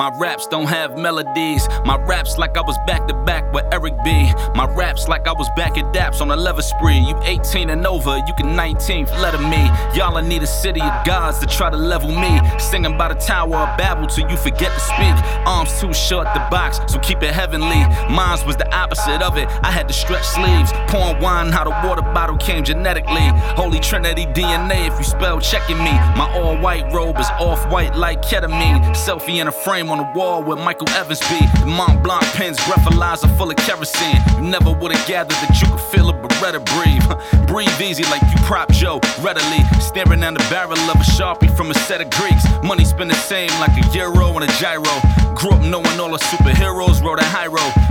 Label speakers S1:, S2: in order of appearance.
S1: My raps don't have melodies. My raps like I was back to back with Eric B. My raps like I was back at Daps on a leather spree. You 18 and over, you can 19th letter me. Y'all I need a city of gods to try to level me. Singing by the Tower of Babel till you forget to speak. Arms too short to box, so keep it heavenly. Mine's was the opposite of it. I had to stretch sleeves, pouring wine out of water bottle came genetically. Holy Trinity DNA if you spell checking me. My all-white robe is off-white like ketamine. Selfie in a frame on the wall where Michael Evans be. The Mont Blanc pens breathalyzer full of kerosene. You never would've gathered that you could feel a Beretta breathe. Breathe easy like you prop Joe, readily. Staring down the barrel of a Sharpie from a set of Greeks. Money spin the same like a euro and a gyro. Grew up knowing all the superheroes rode a high road.